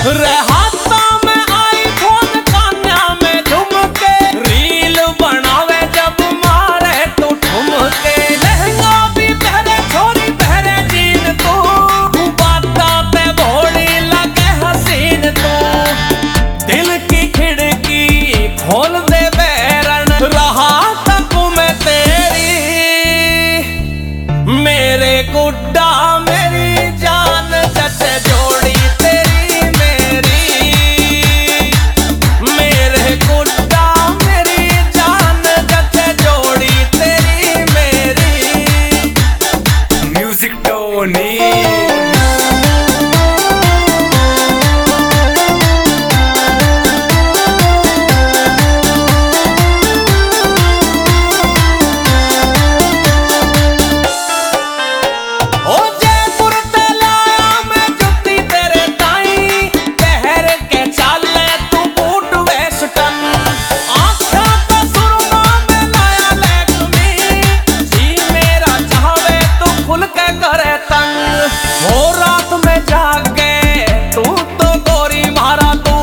हाथा में आईफोन कान्या में झुमके रील बनावे जब मारे तू ठुमके लहंगा भी पहरे छोरी पहरे जीन तू बाता पे भोली लगे हसीन तू दिल की खिड़की खोल दे बैरन रहा तक मैं तेरी मेरे गुड्डा मेरी जान जट जोड़ी तेरी मेरी मेरे गुड्डा मेरी जान जट जोड़ी तेरी मेरी म्यूजिक टोनी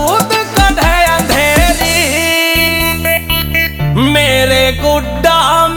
मेरे गुड्डा